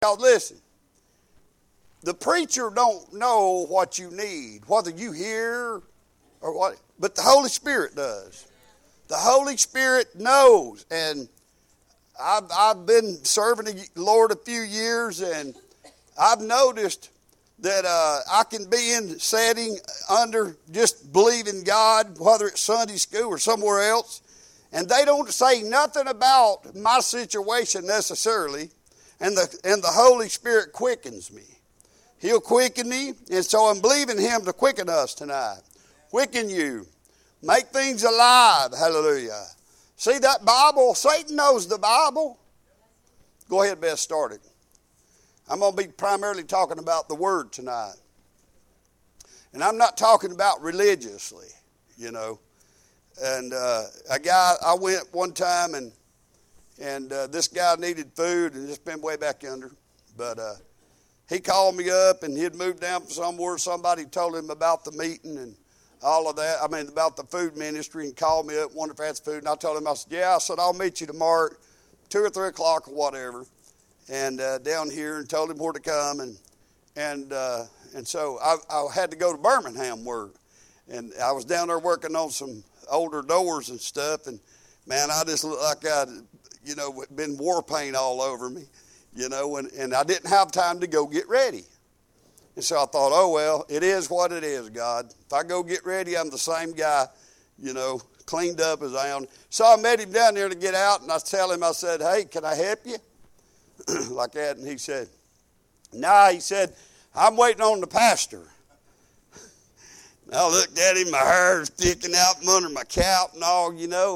Y'all listen. The preacher don't know what you need, whether you hear or what, but the Holy Spirit does. The Holy Spirit knows. And I've been serving the Lord a few years, and I've noticed that I can be in setting under just believing God, whether it's Sunday school or somewhere else, and they don't say nothing about my situation necessarily, and the Holy Spirit quickens me. He'll quicken me, and so I'm believing Him to quicken us tonight. Quicken you. Make things alive. Hallelujah. See that Bible? Satan knows the Bible. Go ahead, Beth, start it. I'm going to be primarily talking about the Word tonight. And I'm not talking about religiously, you know. And I went one time, and this guy needed food, and it's been way back yonder. But he called me up, and he'd moved down from somewhere. Somebody told him about the meeting and all of that. I mean, about the food ministry, and called me up, wondered if I had food. And I told him, I said, yeah. I said, I'll meet you tomorrow at 2 or 3 o'clock or whatever. And down here, and told him where to come. And so I had to go to Birmingham work. And I was down there working on some older doors and stuff. And, man, I just looked like I'd, been war paint all over me. And I didn't have time to go get ready. And so I thought, oh, well, it is what it is, God. If I go get ready, I'm the same guy, cleaned up as I am. So I met him down there to get out, and I tell him, I said, hey, can I help you? Like that. And he said, nah, he said, I'm waiting on the pastor. And I looked at him, my hair sticking out from under my cap and all,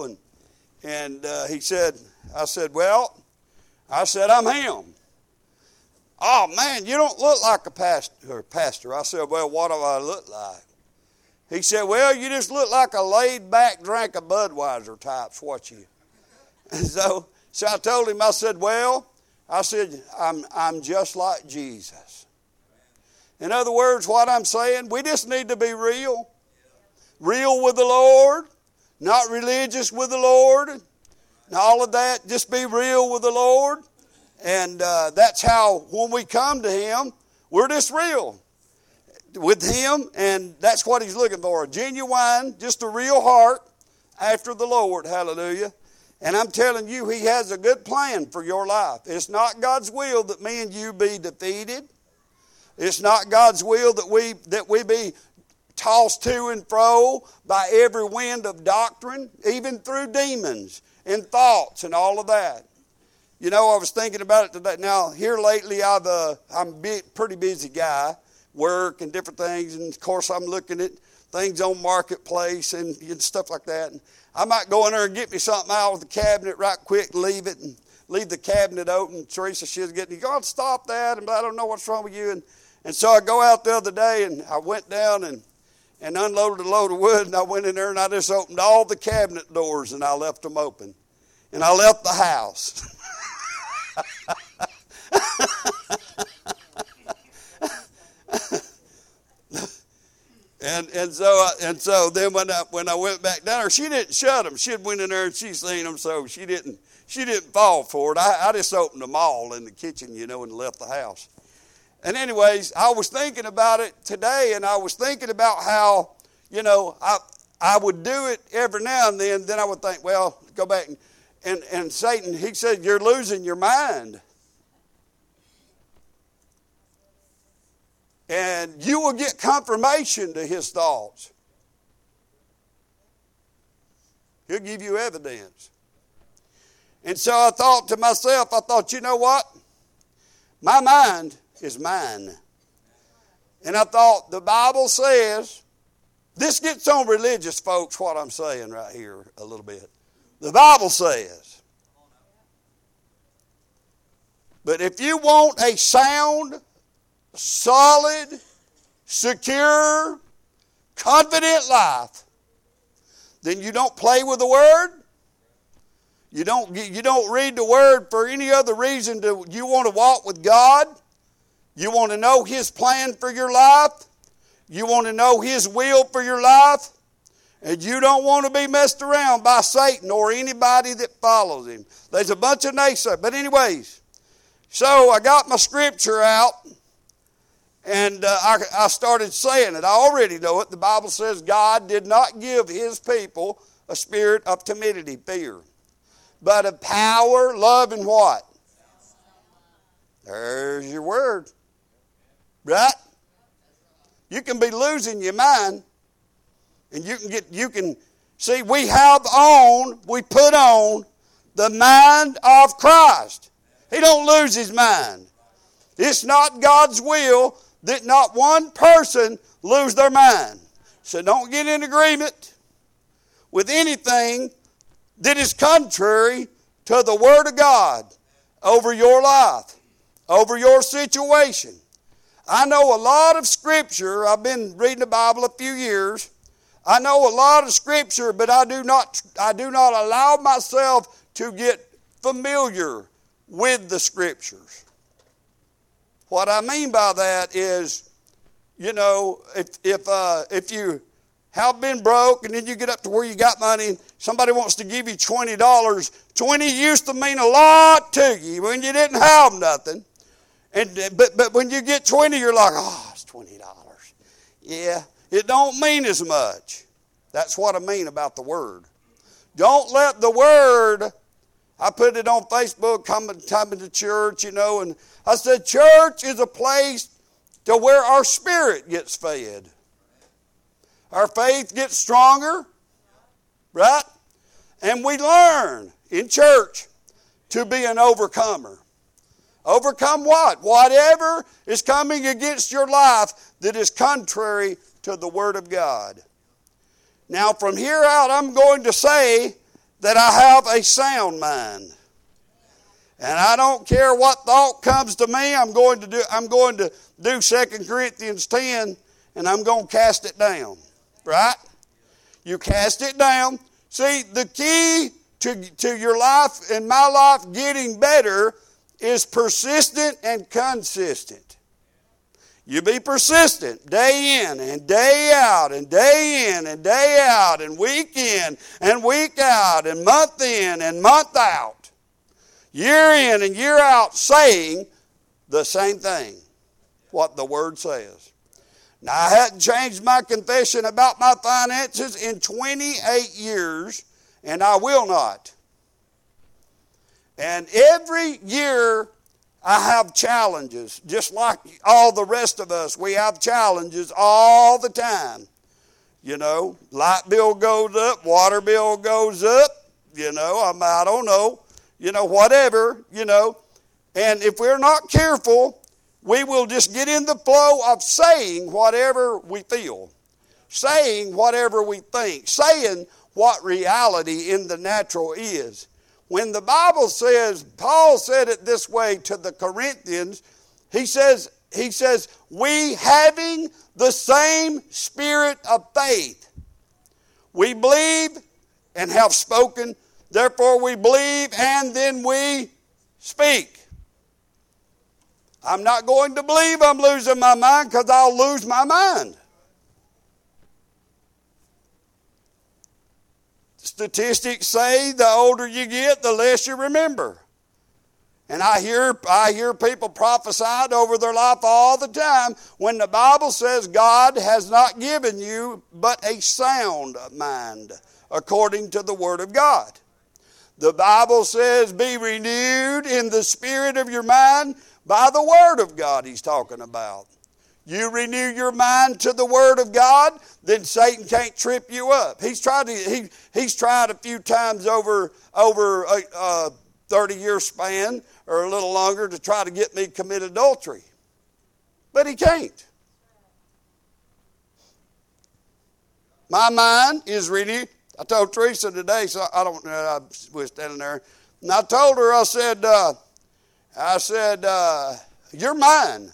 and he said, I said, I'm him. Oh, man, you don't look like a pastor. I said, well, what do I look like? He said, well, you just look like a laid-back drink of Budweiser types, what you. And so I told him, I said, I'm just like Jesus. In other words, what I'm saying, we just need to be real. Real with the Lord, not religious with the Lord, and all of that. Just be real with the Lord. And that's how, when we come to Him, we're just real with Him. And that's what He's looking for. A genuine, just a real heart after the Lord. Hallelujah. And I'm telling you, He has a good plan for your life. It's not God's will that me and you be defeated. It's not God's will that we be tossed to and fro by every wind of doctrine, even through demons and thoughts and all of that. I was thinking about it today. Now, here lately, I'm a pretty busy guy, work and different things. And, of course, I'm looking at things on Marketplace and stuff like that. And I might go in there and get me something out of the cabinet right quick and leave it and leave the cabinet open. Teresa, she's getting, you got to stop that, and I don't know what's wrong with you. And so I go out the other day, and I went down and unloaded a load of wood, and I went in there, and I just opened all the cabinet doors, and I left them open. And I left the house. And so then when I went back down there, she didn't shut them. She had went in there and she seen them, so she didn't fall for it. I just opened them all in the kitchen, and left the house. And anyways, I was thinking about it today, and I was thinking about how, I would do it every now and then. Then I would think, well, go back and Satan, he said, you're losing your mind. And you will get confirmation to his thoughts. He'll give you evidence. And so I thought to myself, you know what? My mind is mine. And I thought, the Bible says, this gets on religious folks, what I'm saying right here a little bit. The Bible says, but if you want a sound, solid, secure, confident life, then you don't play with the Word. You don't read the Word for any other reason. You want to walk with God. You want to know His plan for your life. You want to know His will for your life. And you don't want to be messed around by Satan or anybody that follows him. There's a bunch of naysayers. But anyways, So I got my scripture out, and I started saying it. I already know it. The Bible says God did not give his people a spirit of timidity, fear, but of power, love, and what? There's your word. Right? You can be losing your mind, and you can see, we put on the mind of Christ. He don't lose his mind. It's not God's will that not one person lose their mind. So don't get in agreement with anything that is contrary to the Word of God over your life, over your situation. I know a lot of Scripture. I've been reading the Bible a few years. I know a lot of Scripture, but I do not allow myself to get familiar with the Scriptures. What I mean by that is, if you have been broke and then you get up to where you got money and somebody wants to give you $20, 20 used to mean a lot to you when you didn't have nothing. But when you get 20, you're like, oh, it's $20. Yeah, it don't mean as much. That's what I mean about the Word. Don't let the Word, I put it on Facebook, coming to church, and I said, church is a place to where our spirit gets fed. Our faith gets stronger, right? And we learn in church to be an overcomer. Overcome what? Whatever is coming against your life that is contrary to the Word of God. Now from here out, I'm going to say that I have a sound mind. And I don't care what thought comes to me, I'm going to do 2 Corinthians 10, and I'm going to cast it down. Right? You cast it down. See, the key to your life and my life getting better is persistent and consistent. You be persistent day in and day out and day in and day out and week in and week out and month in and month out. Year in and year out saying the same thing, what the Word says. Now, I hadn't changed my confession about my finances in 28 years, and I will not. And every year I have challenges, just like all the rest of us. We have challenges all the time. Light bill goes up, water bill goes up, I don't know, whatever, And if we're not careful, we will just get in the flow of saying whatever we feel, saying whatever we think, saying what reality in the natural is. When the Bible says, Paul said it this way to the Corinthians, he says, we having the same spirit of faith. We believe and have spoken, therefore we believe and then we speak. I'm not going to believe I'm losing my mind because I'll lose my mind. Statistics say the older you get, the less you remember. And I hear people prophesied over their life all the time when the Bible says God has not given you but a sound mind according to the Word of God. The Bible says be renewed in the spirit of your mind by the Word of God he's talking about. You renew your mind to the Word of God, then Satan can't trip you up. He's tried a few times over a 30-year span or a little longer to try to get me to commit adultery. But he can't. My mind is renewed. I told Teresa today, so I don't know, I was standing there, and I told her, I said, you're mine.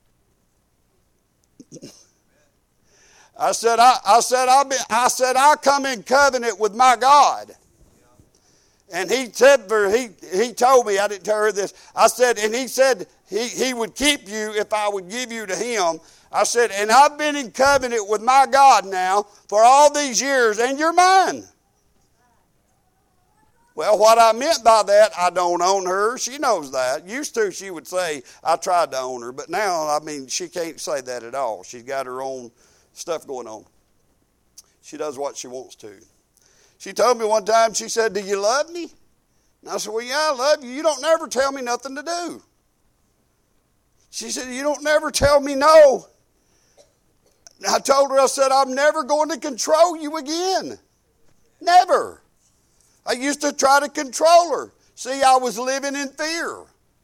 I said, I come in covenant with my God. And he told me, I didn't tell her this. I said, and he said he would keep you if I would give you to him. I said, and I've been in covenant with my God now for all these years, and you're mine. Well, what I meant by that, I don't own her. She knows that. Used to, she would say, I tried to own her. But now, I mean, she can't say that at all. She's got her own stuff going on. She does what she wants to. She told me one time, she said, do you love me? And I said, well, yeah, I love you. You don't never tell me nothing to do. She said, you don't never tell me no. And I told her, I said, I'm never going to control you again. Never. I used to try to control her. See, I was living in fear.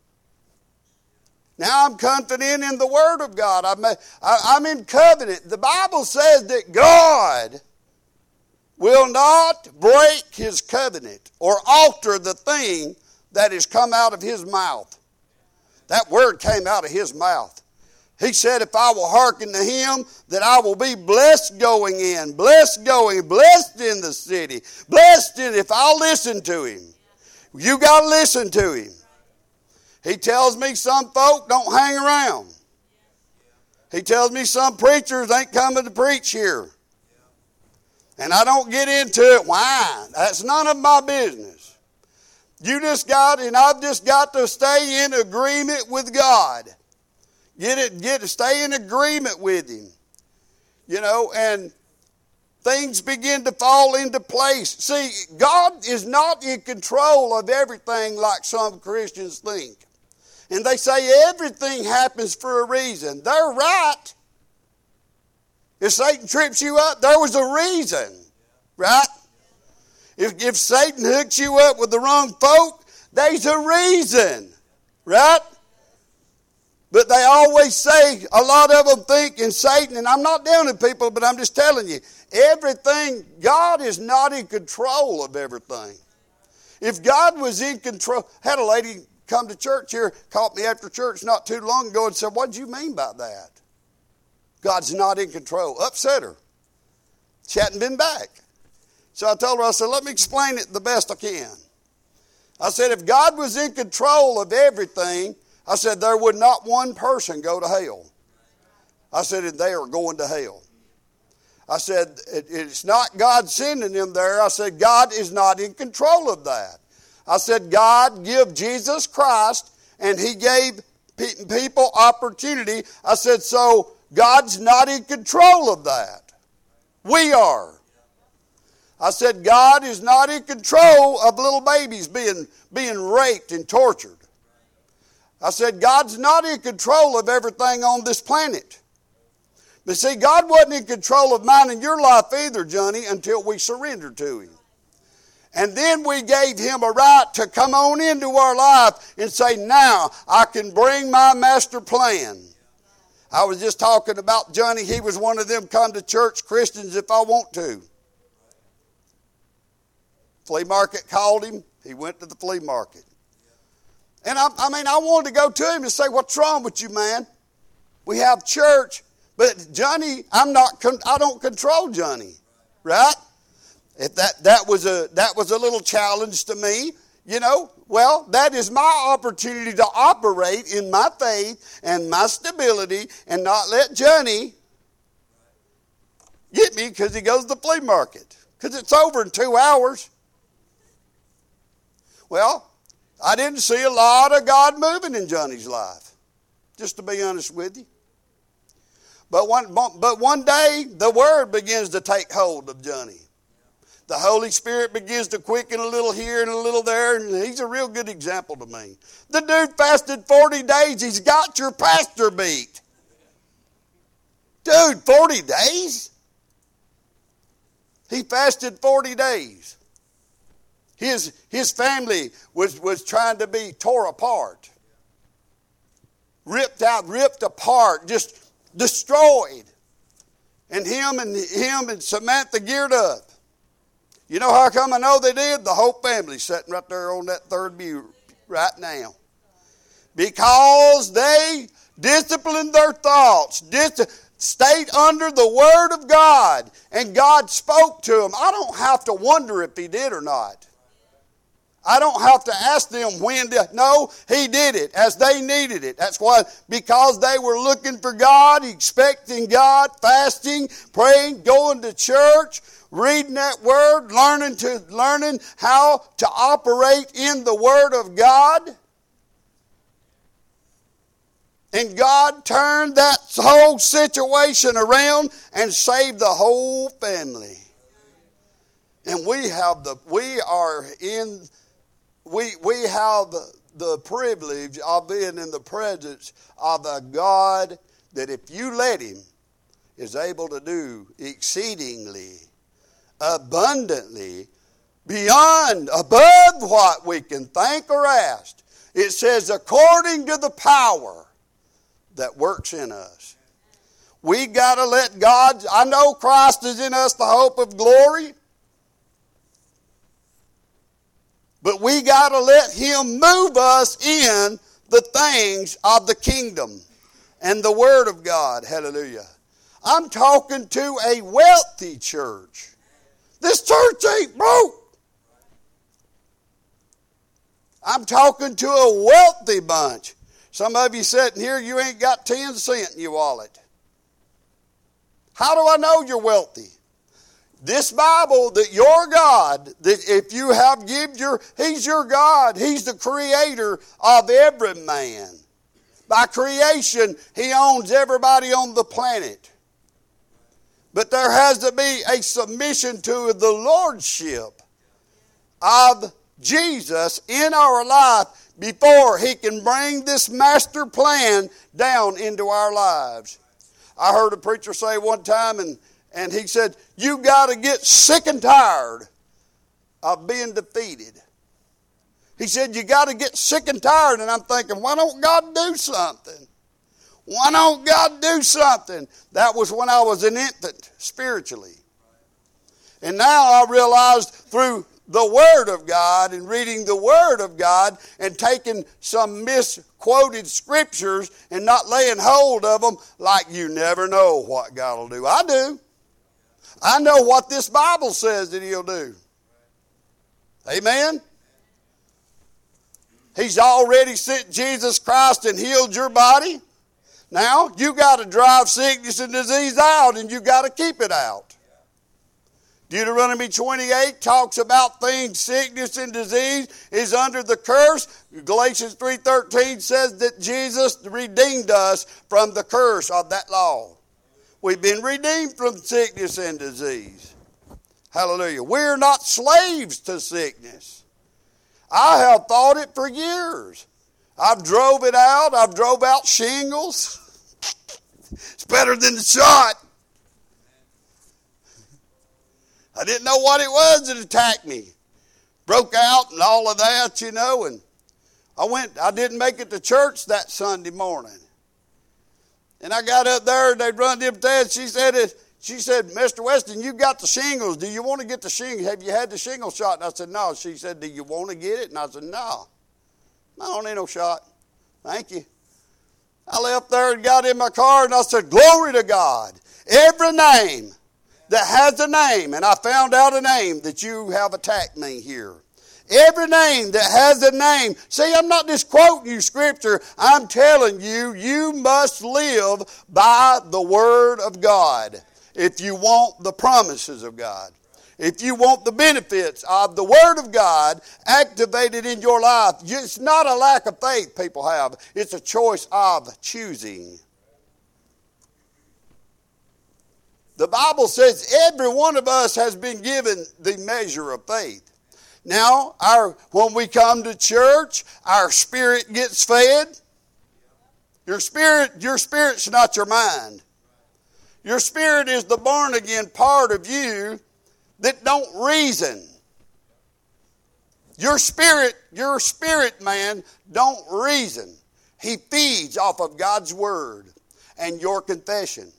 Now I'm confident in the Word of God. I'm in covenant. The Bible says that God will not break His covenant or alter the thing that has come out of His mouth. That word came out of His mouth. He said, if I will hearken to Him, that I will be blessed going in, blessed going, blessed in the city, blessed in if I'll listen to Him. You got to listen to Him. He tells me some folk don't hang around. He tells me some preachers ain't coming to preach here. And I don't get into it. Why? That's none of my business. I've just got to stay in agreement with God. Stay in agreement with Him. And things begin to fall into place. See, God is not in control of everything like some Christians think. And they say everything happens for a reason. They're right. If Satan trips you up, there was a reason. Right? If Satan hooks you up with the wrong folk, there's a reason. Right? But they always say, a lot of them think in Satan, and I'm not down on people, but I'm just telling you, everything, God is not in control of everything. If God was in control, had a lady come to church here, caught me after church not too long ago and said, what do you mean by that? God's not in control. Upset her. She hadn't been back. So I told her, I said, let me explain it the best I can. I said, if God was in control of everything, I said, there would not one person go to hell. I said, and they are going to hell. I said, it's not God sending them there. I said, God is not in control of that. I said, God gave Jesus Christ, and He gave people opportunity. I said, so God's not in control of that. We are. I said, God is not in control of little babies being raped and tortured. I said, God's not in control of everything on this planet. But see, God wasn't in control of mine and your life either, Johnny, until we surrendered to Him. And then we gave Him a right to come on into our life and say, now I can bring my master plan. I was just talking about Johnny. He was one of them come to church Christians if I want to. Flea market called him. He went to the flea market. And I wanted to go to him and say, what's wrong with you, man? We have church. But Johnny, I don't control Johnny. Right? If that was a little challenge to me, well, that is my opportunity to operate in my faith and my stability and not let Johnny get me because he goes to the flea market. Because it's over in 2 hours. Well, I didn't see a lot of God moving in Johnny's life, just to be honest with you. But one day, the Word begins to take hold of Johnny. The Holy Spirit begins to quicken a little here and a little there, and he's a real good example to me. The dude fasted 40 days. He's got your pastor beat. Dude, 40 days? He fasted 40 days. His family was trying to be tore apart. Ripped apart, just destroyed. And him and Samantha geared up. You know how come I know they did? The whole family's sitting right there on that third pew right now. Because they disciplined their thoughts, stayed under the Word of God, and God spoke to them. I don't have to wonder if He did or not. I don't have to ask them when to. No, He did it as they needed it. That's why, because they were looking for God, expecting God, fasting, praying, going to church, reading that Word, learning how to operate in the Word of God. And God turned that whole situation around and saved the whole family. And we have the privilege of being in the presence of a God that, if you let Him, is able to do exceedingly, abundantly, beyond, above what we can think or ask. It says, according to the power that works in us. We got to let God, I know Christ is in us, the hope of glory. But we got to let Him move us in the things of the kingdom and the Word of God. Hallelujah. I'm talking to a wealthy church. This church ain't broke. I'm talking to a wealthy bunch. Some of you sitting here, you ain't got 10 cents in your wallet. How do I know you're wealthy? This Bible, that your God, that if you have He's your God. He's the creator of every man. By creation, He owns everybody on the planet. But there has to be a submission to the lordship of Jesus in our life before He can bring this master plan down into our lives. I heard a preacher say one time, and he said, you got to get sick and tired of being defeated. He said, you got to get sick and tired. And I'm thinking, why don't God do something? Why don't God do something? That was when I was an infant spiritually. And now I realized through the Word of God and reading the Word of God and taking some misquoted scriptures and not laying hold of them, like you never know what God will do. I do. I know what this Bible says that He'll do. Amen? He's already sent Jesus Christ and healed your body. Now, you got to drive sickness and disease out, and you got to keep it out. Deuteronomy 28 talks about things, sickness and disease is under the curse. Galatians 3:13 says that Jesus redeemed us from the curse of that law. We've been redeemed from sickness and disease. Hallelujah. We're not slaves to sickness. I have thought it for years. I've drove it out. I've drove out shingles. It's better than the shot. I didn't know what it was that attacked me. Broke out and all of that, and I didn't make it to church that Sunday morning. And I got up there and they run them tests. She said, Mr. Weston, you got the shingles. Do you want to get the shingles? Have you had the shingle shot? And I said, no. She said, do you want to get it? And I said, no. I don't need no shot. Thank you. I left there and got in my car and I said, glory to God. Every name that has a name, and I found out a name that you have attacked me here. Every name that has a name. See, I'm not just quoting you scripture. I'm telling you, you must live by the Word of God if you want the promises of God. If you want the benefits of the Word of God activated in your life. It's not a lack of faith people have. It's a choice of choosing. The Bible says every one of us has been given the measure of faith. Now, when we come to church, our spirit gets fed. Your spirit's not your mind. Your spirit is the born-again part of you that don't reason. Your spirit, man, don't reason. He feeds off of God's Word and your confession.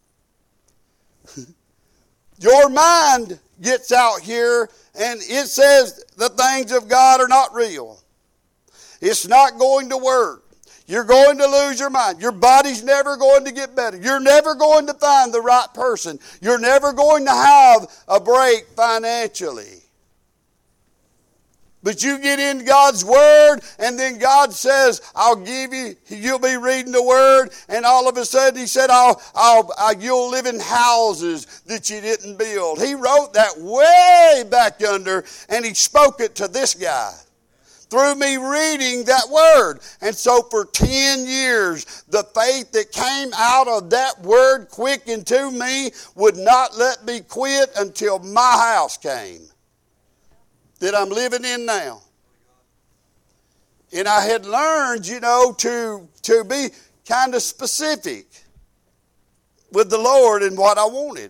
Your mind gets out here and it says the things of God are not real. It's not going to work. You're going to lose your mind. Your body's never going to get better. You're never going to find the right person. You're never going to have a break financially. But you get in God's Word, and then God says, I'll give you, you'll be reading the Word, and all of a sudden He said, you'll live in houses that you didn't build. He wrote that way back under, and He spoke it to this guy through me reading that Word. And so for 10 years, the faith that came out of that Word quickened to me would not let me quit until my house came that I'm living in now. And I had learned, to be kind of specific with the Lord in what I wanted,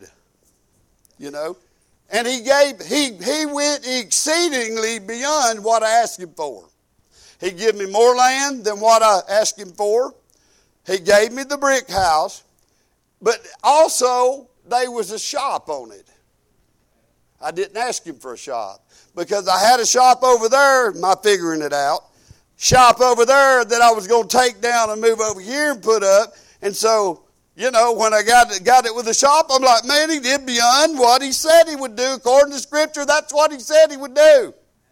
And He went exceedingly beyond what I asked Him for. He gave me more land than what I asked Him for. He gave me the brick house, but also there was a shop on it. I didn't ask Him for a shop because I had a shop over there, my figuring it out, shop over there that I was going to take down and move over here and put up. And so, when I got it with the shop, I'm like, man, He did beyond what He said He would do. According to Scripture, that's what He said He would do.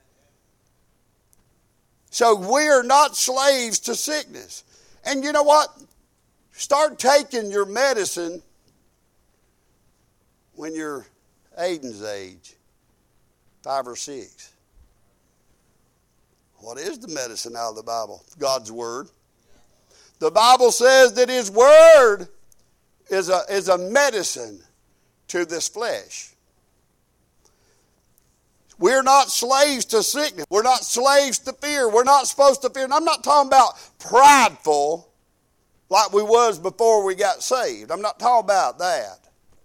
So we are not slaves to sickness. And you know what? Start taking your medicine when you're Aiden's age, 5 or 6. What is the medicine out of the Bible? God's Word. The Bible says that His Word is a medicine to this flesh. We're not slaves to sickness. We're not slaves to fear. We're not supposed to fear. And I'm not talking about prideful like we was before we got saved. I'm not talking about that.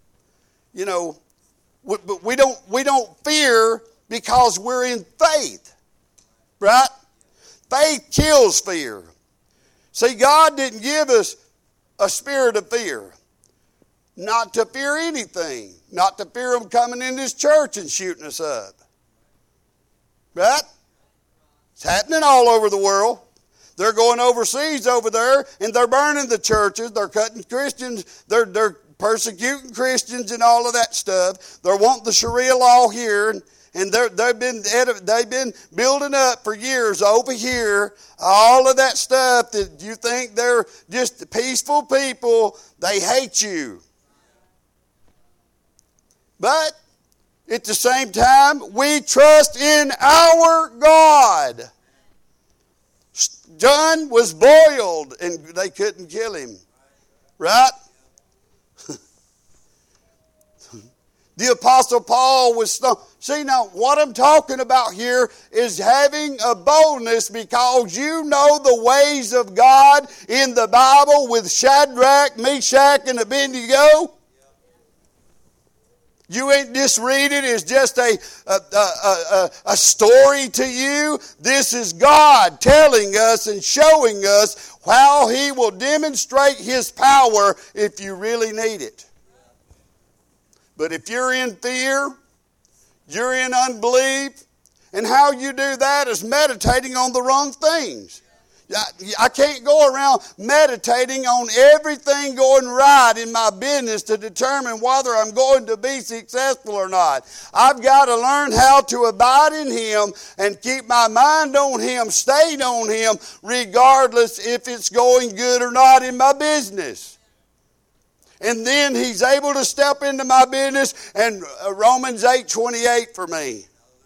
But we don't fear because we're in faith. Right? Faith kills fear. See, God didn't give us a spirit of fear. Not to fear anything. Not to fear them coming in this church and shooting us up. Right? It's happening all over the world. They're going overseas over there and they're burning the churches. They're cutting Christians. They're persecuting Christians and all of that stuff. They're wanting the Sharia law here. And they've been building up for years over here, all of that stuff that you think they're just peaceful people. They hate you. But at the same time, we trust in our God. John was boiled and they couldn't kill him. Right? The Apostle Paul was stoned. See, now, what I'm talking about here is having a boldness because you know the ways of God in the Bible with Shadrach, Meshach, and Abednego. You ain't just read it as just a story to you. This is God telling us and showing us how He will demonstrate His power if you really need it. But if you're in fear, you're in unbelief, and how you do that is meditating on the wrong things. I can't go around meditating on everything going right in my business to determine whether I'm going to be successful or not. I've got to learn how to abide in Him and keep my mind on Him, stayed on Him, regardless if it's going good or not in my business. And then He's able to step into my business, and Romans 8:28 for me.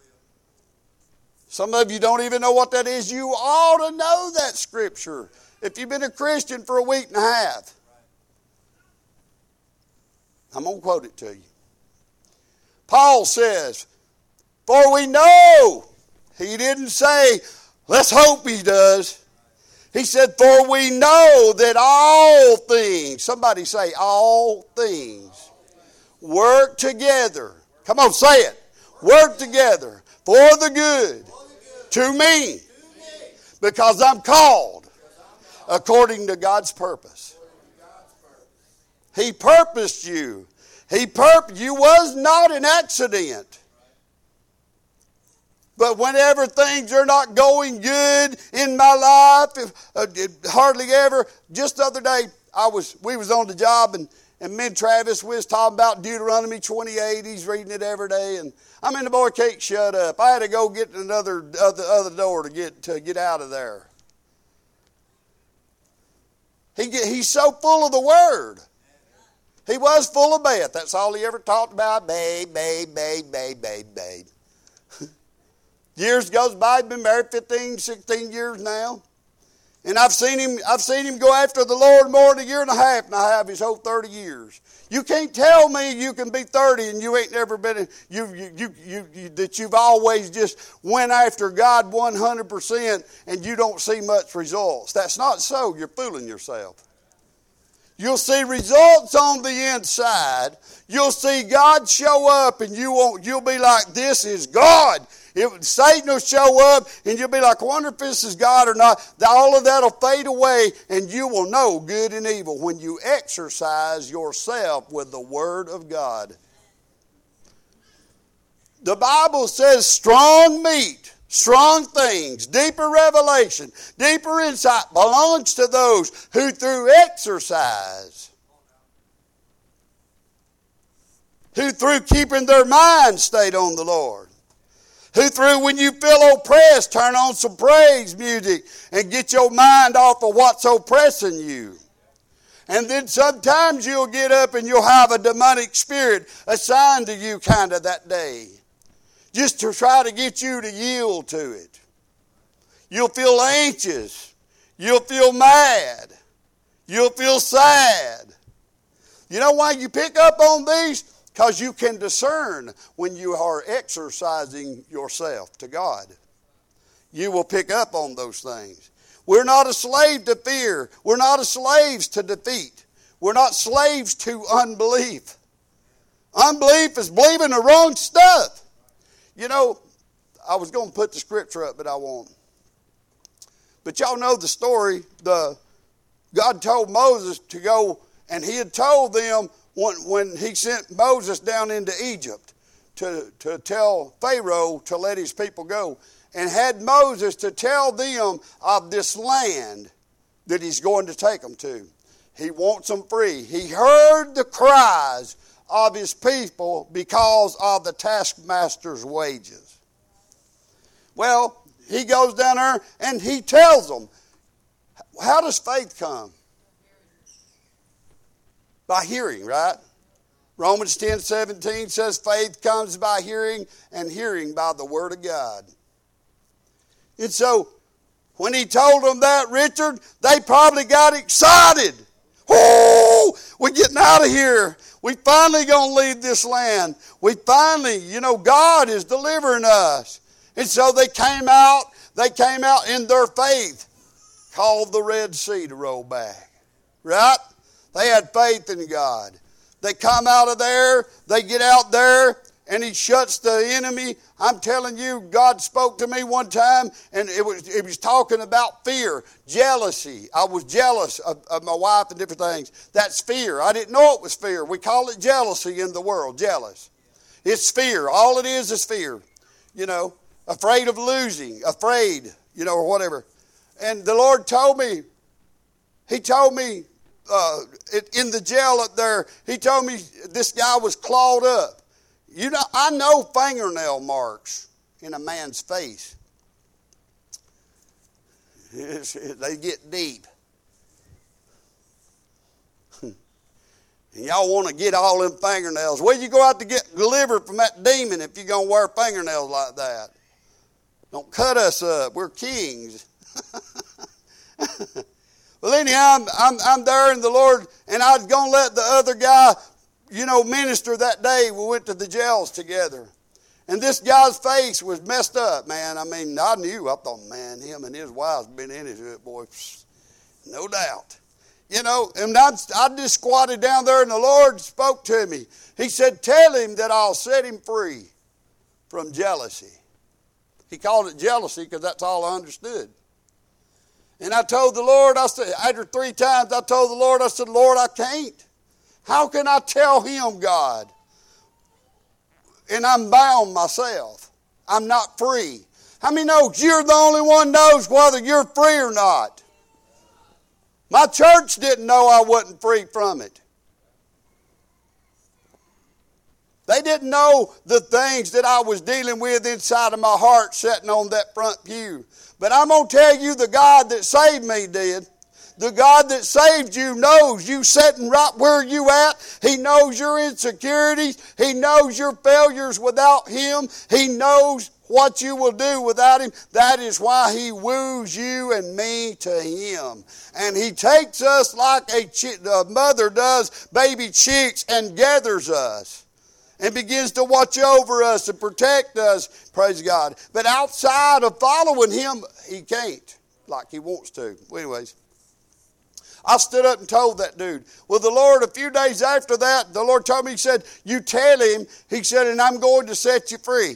Some of you don't even know what that is. You ought to know that scripture if you've been a Christian for a week and a half. I'm going to quote it to you. Paul says, for we know, he didn't say, let's hope he does. He said, for we know that all things, somebody say all things, work together. Come on, say it. Work together for the good to me, because I'm called according to God's purpose. He purposed you. You was not an accident. But whenever things are not going good in my life, hardly ever. Just the other day, we was on the job, and And me and Travis, we was talking about Deuteronomy 28. He's reading it every day. And I mean, the boy can't shut up. I had to go get another other door to get out of there. He's so full of the Word. He was full of Beth. That's all he ever talked about. Babe. Years goes by. He's been married 15, 16 years now. And I've seen him go after the Lord more than a year and a half than I have his whole 30 years. You can't tell me you can be 30 and you ain't never been that you've always just went after God 100% and you don't see much results. That's not so. You're fooling yourself. You'll see results on the inside. You'll see God show up and you'll be like, this is God. Satan will show up and you'll be like, I wonder if this is God or not. All of that will fade away and you will know good and evil when you exercise yourself with the Word of God. The Bible says strong meat, strong things, deeper revelation, deeper insight belongs to those who through exercise, who through keeping their mind stayed on the Lord, who through when you feel oppressed, turn on some praise music and get your mind off of what's oppressing you. And then sometimes you'll get up and you'll have a demonic spirit assigned to you kind of that day, just to try to get you to yield to it. You'll feel anxious. You'll feel mad. You'll feel sad. You know why you pick up on these? Because you can discern when you are exercising yourself to God. You will pick up on those things. We're not a slave to fear. We're not a slaves to defeat. We're not slaves to unbelief. Unbelief is believing the wrong stuff. You know, I was going to put the scripture up, but I won't. But y'all know the story. God told Moses to go, and he had told them when he sent Moses down into Egypt to tell Pharaoh to let his people go, and had Moses to tell them of this land that he's going to take them to. He wants them free. He heard the cries of his people because of the taskmaster's wages. Well, he goes down there and he tells them, how does faith come? By hearing, right? Romans 10:17 says faith comes by hearing, and hearing by the Word of God. And so, when he told them that, Richard, they probably got excited. Oh, we're getting out of here. We finally going to leave this land. We finally, God is delivering us. And so they came out in their faith, called the Red Sea to roll back. Right? They had faith in God. They come out of there, they get out there, and he shuts the enemy. I'm telling you, God spoke to me one time, and it was talking about fear, jealousy. I was jealous of my wife and different things. That's fear. I didn't know it was fear. We call it jealousy in the world, jealous. It's fear. All it is fear. Afraid of losing, afraid, or whatever. And the Lord told me, He told me in the jail up there, He told me this guy was clawed up. I know fingernail marks in a man's face. They get deep. And y'all want to get all them fingernails. Well, you go out to get delivered from that demon if you're going to wear fingernails like that. Don't cut us up. We're kings. Well, anyhow, I'm there in the Lord, and I was going to let the other guy, minister that day. We went to the jails together. And this guy's face was messed up, man. I mean, I knew. I thought, man, him and his wife's been in it, boy. No doubt. And I just squatted down there, and the Lord spoke to me. He said, tell him that I'll set him free from jealousy. He called it jealousy because that's all I understood. And I told the Lord, I said, after 3 times, I told the Lord, I said, Lord, I can't. How can I tell him, God? And I'm bound myself. I'm not free. How many knows you're the only one knows whether you're free or not? My church didn't know I wasn't free from it. They didn't know the things that I was dealing with inside of my heart sitting on that front pew. But I'm going to tell you, the God that saved me did. The God that saved you knows you sitting right where you at. He knows your insecurities. He knows your failures without Him. He knows what you will do without Him. That is why He woos you and me to Him. And He takes us like a mother does baby chicks and gathers us and begins to watch over us and protect us. Praise God. But outside of following Him, He can't like He wants to. Well, anyways, I stood up and told that dude. Well, the Lord, a few days after that, the Lord told me, He said, you tell him, He said, and I'm going to set you free.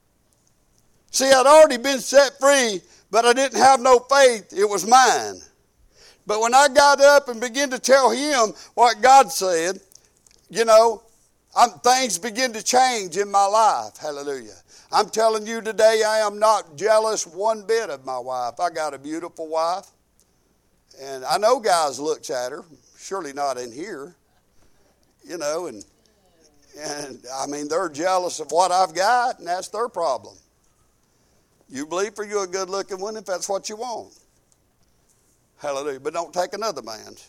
See, I'd already been set free, but I didn't have no faith. It was mine. But when I got up and began to tell him what God said, you know, things begin to change in my life. Hallelujah. I'm telling you today, I am not jealous one bit of my wife. I got a beautiful wife. And I know guys looks at her, surely not in here, you know, and I mean, they're jealous of what I've got, and that's their problem. You believe for you a good-looking one if that's what you want. Hallelujah. But don't take another man's.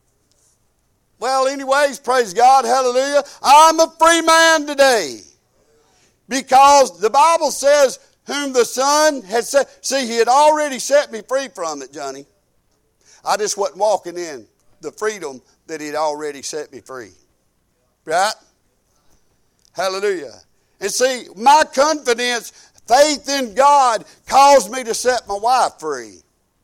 Well, anyways, praise God, hallelujah. I'm a free man today. Because the Bible says, whom the Son has set. See, He had already set me free from it, Johnny. I just wasn't walking in the freedom that He'd already set me free. Right? Hallelujah. And see, my confidence, faith in God caused me to set my wife free.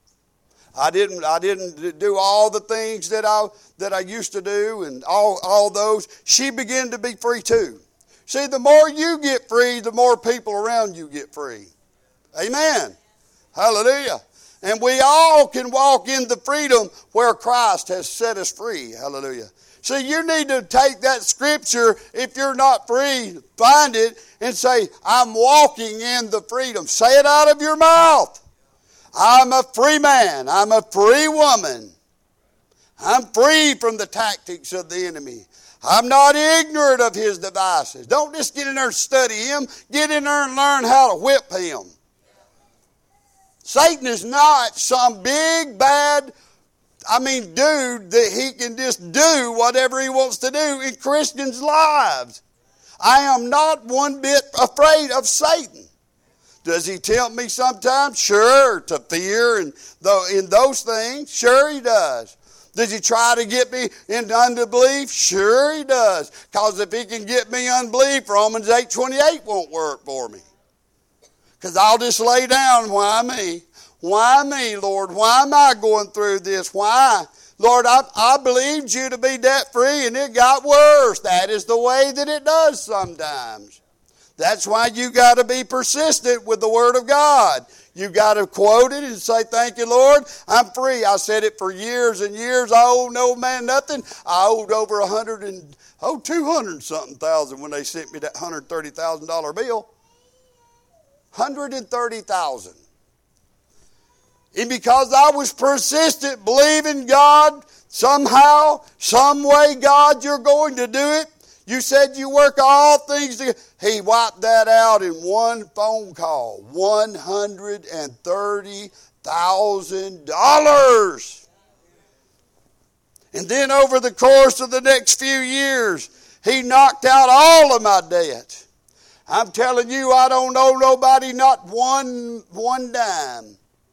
I didn't do all the things that I used to do and all those. She began to be free too. See, the more you get free, the more people around you get free. Amen. Hallelujah. And we all can walk in the freedom where Christ has set us free. Hallelujah. See, you need to take that scripture, if you're not free, find it and say, I'm walking in the freedom. Say it out of your mouth. I'm a free man. I'm a free woman. I'm free from the tactics of the enemy. I'm not ignorant of his devices. Don't just get in there and study him. Get in there and learn how to whip him. Satan is not some big, bad, dude that he can just do whatever he wants to do in Christians' lives. I am not one bit afraid of Satan. Does he tempt me sometimes? Sure, to fear and in those things. Sure he does. Does he try to get me into unbelief? Sure he does. Because if he can get me unbelief, Romans 8:28 won't work for me. Because I'll just lay down, why me? Why me, Lord? Why am I going through this? Why? Lord, I believed you to be debt free and it got worse. That is the way that it does sometimes. That's why you got to be persistent with the Word of God. You got to quote it and say, thank you, Lord, I'm free. I said it for years and years. I owe no man nothing. I owed over 200-something thousand when they sent me that $130,000 bill. $130,000. And because I was persistent, believing God, somehow, some way, God, you're going to do it. You said you work all things together. He wiped that out in one phone call. $130,000. And then over the course of the next few years, he knocked out all of my debt. I'm telling you, I don't owe nobody not one dime.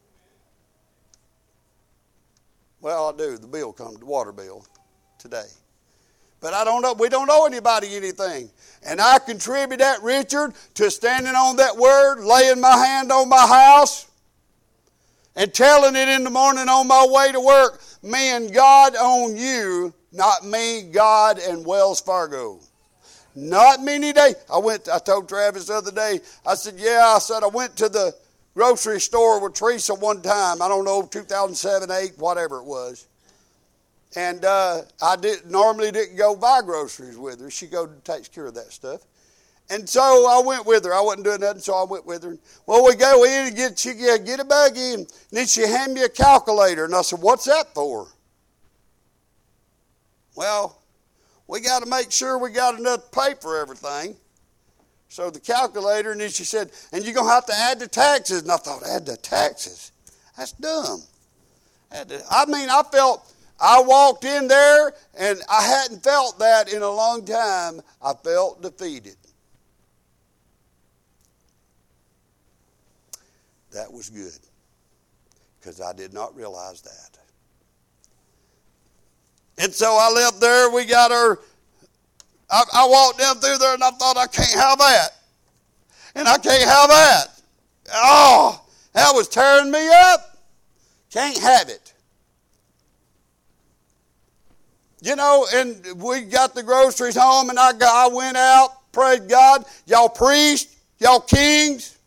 Well, I do. The bill comes, the water bill today. But we don't owe anybody anything. And I contribute that, Richard, to standing on that word, laying my hand on my house, and telling it in the morning on my way to work. Me and God own you, not me, God, and Wells Fargo. Not many days. I told Travis the other day, I said, I went to the grocery store with Teresa one time. I don't know, 2007, 8, whatever it was. And I normally didn't go buy groceries with her. She takes care of that stuff. And so I went with her. I wasn't doing nothing, so I went with her. Well, we go in and get a buggy, and then she handed me a calculator. And I said, what's that for? Well, we got to make sure we got enough to pay for everything. So the calculator, and then she said, and you're going to have to add the taxes. And I thought, add the taxes? That's dumb. I walked in there, and I hadn't felt that in a long time. I felt defeated. That was good, because I did not realize that. And so I left there. We got her. I walked down through there, and I thought, I can't have that. And I can't have that. Oh, that was tearing me up. Can't have it. You know, and we got the groceries home, and I went out, praise God. Y'all priests, y'all kings.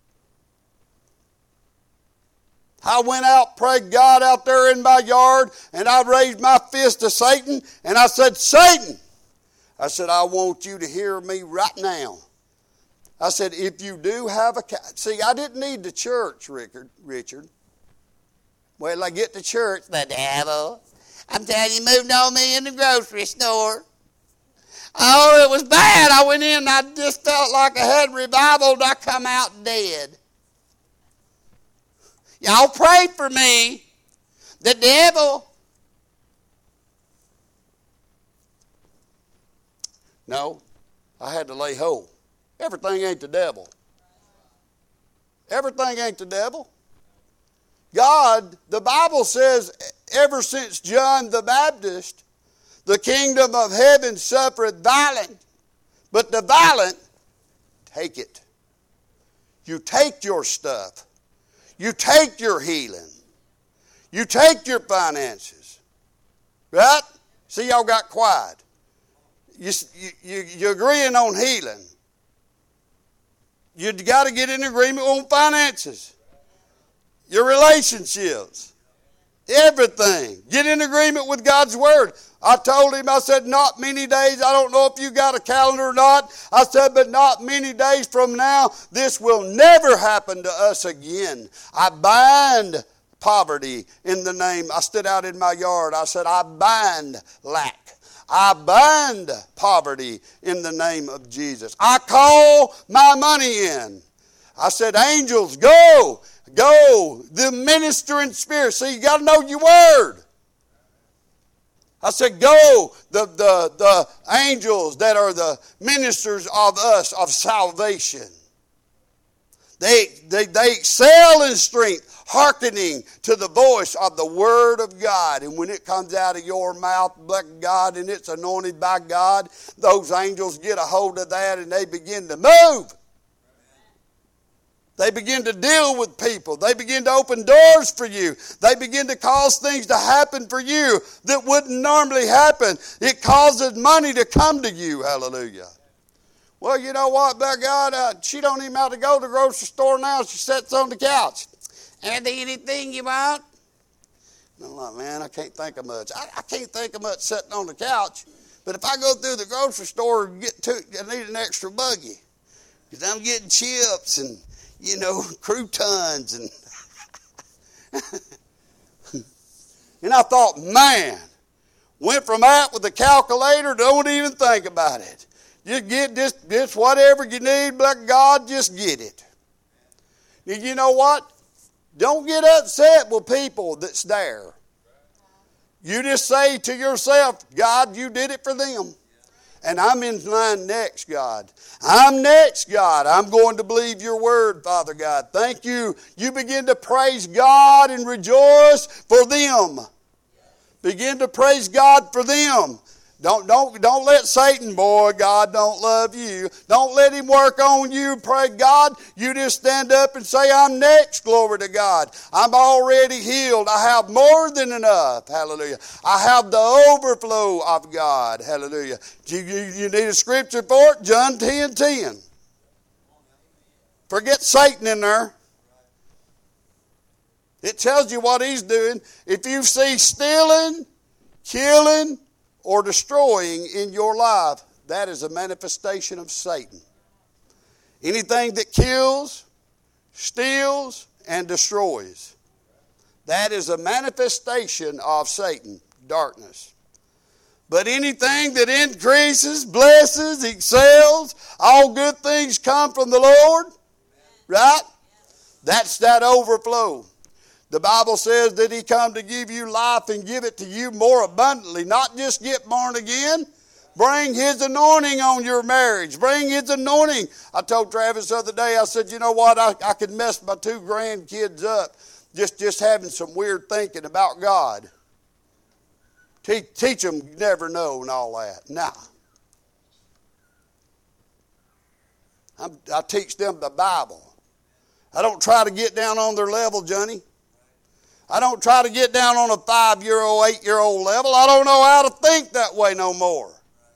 I went out, prayed God out there in my yard, and I raised my fist to Satan, and I said, Satan, I said, I want you to hear me right now. I said, if you do have a... See, I didn't need the church, Richard. Well, I get to church, the devil. I'm telling you, moved on me in the grocery store. Oh, it was bad. I went in, I just felt like I had revival, and I come out dead. Y'all pray for me. The devil. No, I had to lay hold. Everything ain't the devil. Everything ain't the devil. God, the Bible says, ever since John the Baptist, the kingdom of heaven suffereth violent, but the violent take it. You take your stuff. You take your healing. You take your finances. Right? See, y'all got quiet. You're agreeing on healing. You got to get in agreement on finances. Your relationships. Everything. Get in agreement with God's word. I told him, I said, not many days. I don't know if you got a calendar or not. I said, but not many days from now, this will never happen to us again. I bind poverty in the name. I stood out in my yard. I said, I bind lack. I bind poverty in the name of Jesus. I call my money in. I said, angels, go. Go. The ministering spirit. See, you got to know your word. I said, go, the angels that are the ministers of us, of salvation. They excel in strength, hearkening to the voice of the word of God. And when it comes out of your mouth, bless God, and it's anointed by God, those angels get a hold of that and they begin to move. They begin to deal with people. They begin to open doors for you. They begin to cause things to happen for you that wouldn't normally happen. It causes money to come to you. Hallelujah. Well, you know what, by God, she don't even have to go to the grocery store now. She sits on the couch. Anything you want? And I'm like, man, I can't think of much. I can't think of much sitting on the couch. But if I go through the grocery store and I need an extra buggy. Because I'm getting chips and croutons and I thought, man, went from that with the calculator, don't even think about it. Just get this whatever you need, bless God, just get it. And you know what? Don't get upset with people that's there. You just say to yourself, God, you did it for them. And I'm in line next, God. I'm next, God. I'm going to believe your word, Father God. Thank you. You begin to praise God and rejoice for them. Begin to praise God for them. Don't let Satan, boy, God don't love you. Don't let him work on you. Pray God. You just stand up and say, I'm next, glory to God. I'm already healed. I have more than enough. Hallelujah. I have the overflow of God. Hallelujah. You need a scripture for it? John 10:10. Forget Satan in there. It tells you what he's doing. If you see stealing, killing, or destroying in your life, that is a manifestation of Satan. Anything that kills, steals, and destroys, that is a manifestation of Satan, darkness. But anything that increases, blesses, excels, all good things come from the Lord. Right? That's that overflow. The Bible says that He come to give you life and give it to you more abundantly. Not just get born again. Bring His anointing on your marriage. Bring His anointing. I told Travis the other day, I said, you know what? I could mess my 2 grandkids up just having some weird thinking about God. Teach them you never know and all that. Nah. I teach them the Bible. I don't try to get down on their level, Johnny. I don't try to get down on a 5-year-old, 8-year-old level. I don't know how to think that way no more.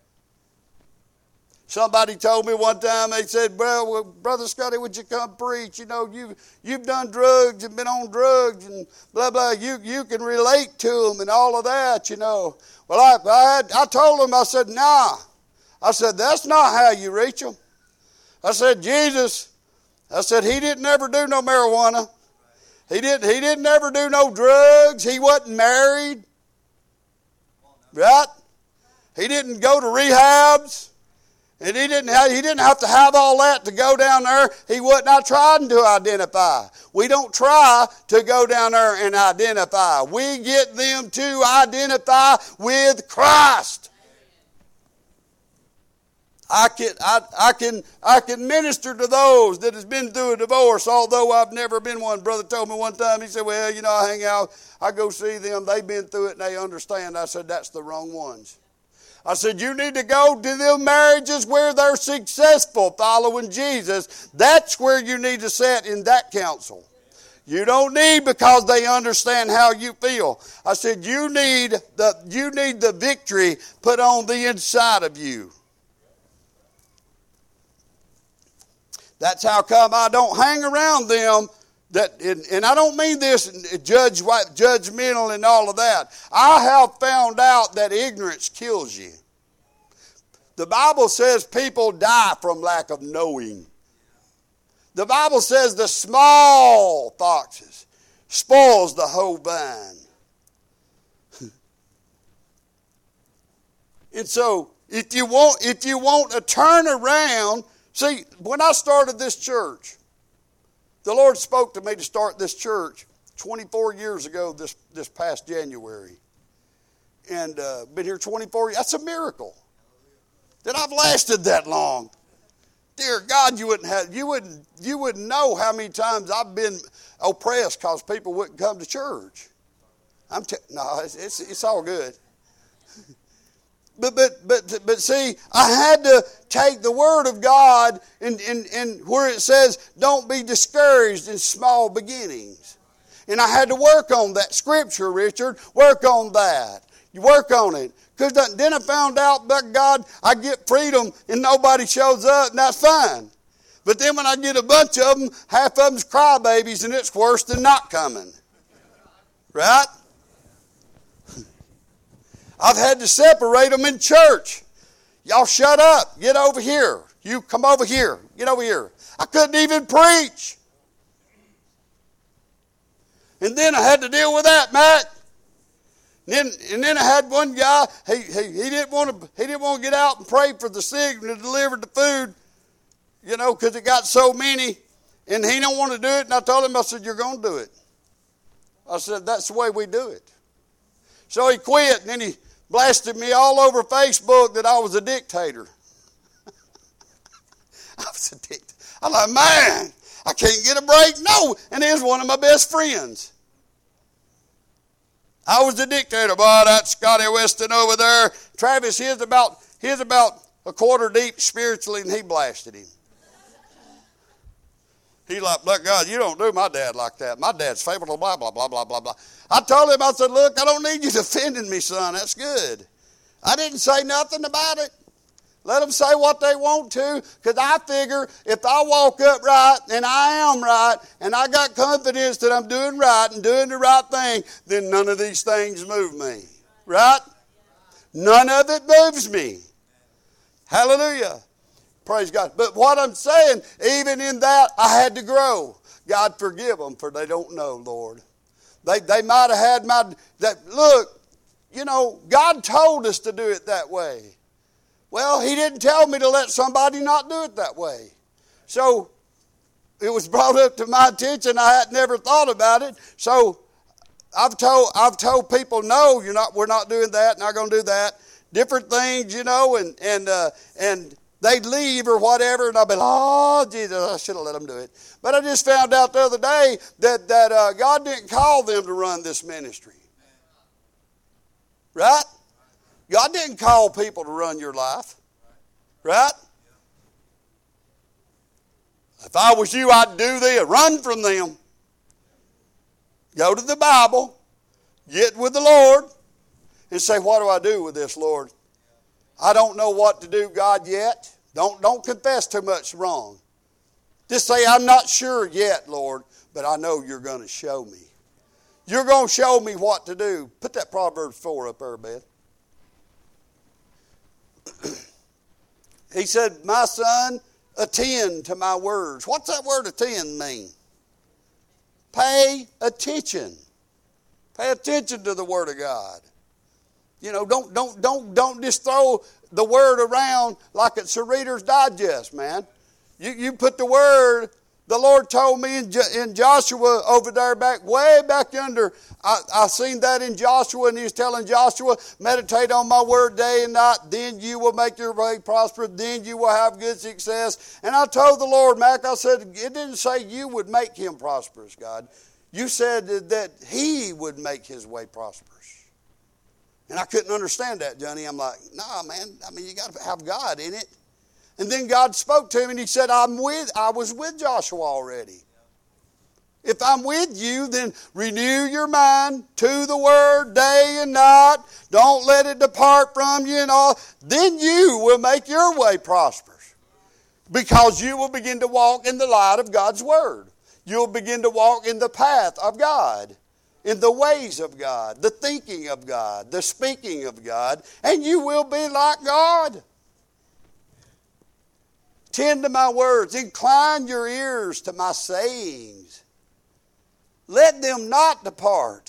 Somebody told me one time, they said, well, Brother Scotty, would you come preach? You know, you've done drugs and been on drugs and blah, blah. You can relate to them and all of that, you know. Well, I told them, I said, nah. I said, that's not how you reach them. I said, Jesus, I said, He didn't ever do no marijuana. He didn't ever do no drugs. He wasn't married. Right? He didn't go to rehabs. And he didn't have to have all that to go down there. He wasn't not trying to identify. We don't try to go down there and identify. We get them to identify with Christ. I can minister to those that has been through a divorce, although I've never been one. Brother told me one time, he said, well, you know, I hang out, I go see them, they've been through it and they understand. I said, that's the wrong ones. I said, you need to go to them marriages where they're successful following Jesus. That's where you need to sit in that council. You don't need because they understand how you feel. I said, you need the victory put on the inside of you. That's how come I don't hang around them. And I don't mean this judgmental and all of that. I have found out that ignorance kills you. The Bible says people die from lack of knowing. The Bible says the small foxes spoils the whole vine. And so if you want a turn around, see, when I started this church, the Lord spoke to me to start this church 24 years ago this past January. And been here 24 years. That's a miracle that I've lasted that long. Dear God, you wouldn't know how many times I've been oppressed because people wouldn't come to church. No, it's all good. But see, I had to take the Word of God and where it says, don't be discouraged in small beginnings. And I had to work on that scripture, Richard. Work on that. You work on it. Because then I found out, but God, I get freedom and nobody shows up, and that's fine. But then when I get a bunch of them, half of them's crybabies, and it's worse than not coming. Right? I've had to separate them in church. Y'all shut up. Get over here. You come over here. Get over here. I couldn't even preach. And then I had to deal with that, Matt. And then I had one guy, he didn't want to get out and pray for the sick and to deliver the food, you know, because it got so many, and he don't want to do it. And I told him, I said, you're going to do it. I said, that's the way we do it. So he quit, and then he blasted me all over Facebook that I was a dictator. I was a dictator. I'm like, man, I can't get a break. No, and he's one of my best friends. I was the dictator. Boy, that Scotty Weston over there. Travis, he's about a quarter deep spiritually, and he blasted him. He's like, look, God, you don't do my dad like that. My dad's favorable, blah, blah, blah, blah, blah, blah. I told him, I said, look, I don't need you defending me, son. That's good. I didn't say nothing about it. Let them say what they want to, because I figure if I walk up right and I am right and I got confidence that I'm doing right and doing the right thing, then none of these things move me. Right? None of it moves me. Hallelujah. Praise God. But what I'm saying, even in that, I had to grow. God forgive them, for they don't know, Lord. They might have had look, God told us to do it that way. Well, He didn't tell me to let somebody not do it that way. So it was brought up to my attention. I had never thought about it. So I've told people, no, we're not doing that, not going to do that. Different things, and they'd leave or whatever, and I'd be like, oh, Jesus, I should have let them do it. But I just found out the other day that God didn't call them to run this ministry. Right? God didn't call people to run your life. Right? If I was you, I'd do this. Run from them. Go to the Bible. Get with the Lord. And say, what do I do with this, Lord? I don't know what to do, God, yet. Don't confess too much wrong. Just say, I'm not sure yet, Lord, but I know you're going to show me. You're going to show me what to do. Put that Proverbs 4 up there, Beth. He said, my son, attend to my words. What's that word attend mean? Pay attention. Pay attention to the Word of God. Don't just throw the Word around like it's a Reader's Digest, man. You put the Word. The Lord told me in Joshua over there way back yonder. I seen that in Joshua, and He was telling Joshua, meditate on my word day and night, then you will make your way prosperous, then you will have good success. And I told the Lord, Mac, I said, it didn't say you would make him prosperous, God. You said that He would make his way prosperous. And I couldn't understand that, Johnny. I'm like, nah, man, you got to have God in it. And then God spoke to him and He said, I was with Joshua already. If I'm with you, then renew your mind to the Word day and night. Don't let it depart from you and all. Then you will make your way prosperous. Because you will begin to walk in the light of God's Word. You'll begin to walk in the path of God. In the ways of God. The thinking of God. The speaking of God. And you will be like God. Tend to my words. Incline your ears to my sayings. Let them not depart.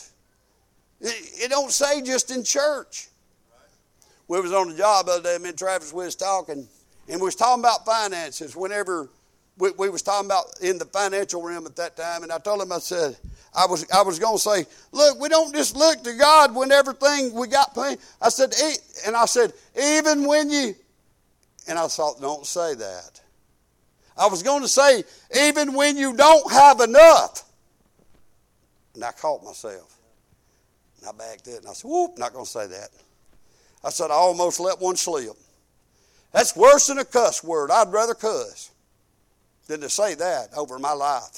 It don't say just in church. We was on the job the other day, me and Travis was talking, and we was talking about finances whenever we was talking about in the financial realm at that time, and I told him, I said, I was going to say, look, we don't just look to God when everything we got planned. I said, even when you... And I thought, don't say that. I was going to say, even when you don't have enough. And I caught myself. And I backed it and I said, whoop, not going to say that. I said, I almost let one slip. That's worse than a cuss word. I'd rather cuss than to say that over my life.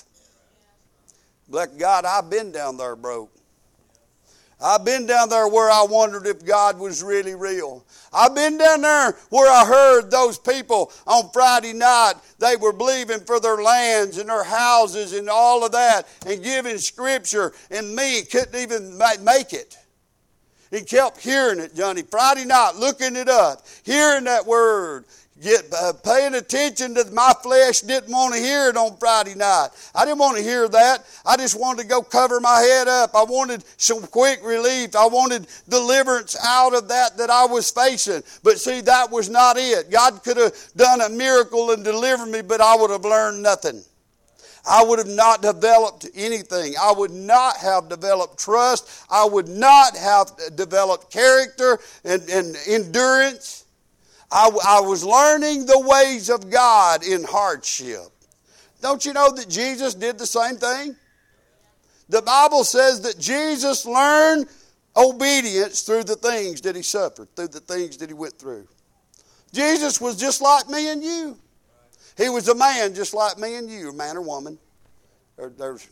Bless God, I've been down there broke. I've been down there where I wondered if God was really real. I've been down there where I heard those people on Friday night, they were believing for their lands and their houses and all of that and giving scripture, and me couldn't even make it. He kept hearing it, Johnny. Friday night, looking it up, hearing that word. Paying attention to my flesh. Didn't want to hear it on Friday night. I didn't want to hear that. I just wanted to go cover my head up. I wanted some quick relief. I wanted deliverance out of that I was facing. But see, that was not it. God could have done a miracle and delivered me, but I would have learned nothing. I would have not developed anything. I would not have developed trust. I would not have developed character and endurance. I was learning the ways of God in hardship. Don't you know that Jesus did the same thing? The Bible says that Jesus learned obedience through the things that He suffered, through the things that He went through. Jesus was just like me and you. He was a man just like me and you, man or woman. There's,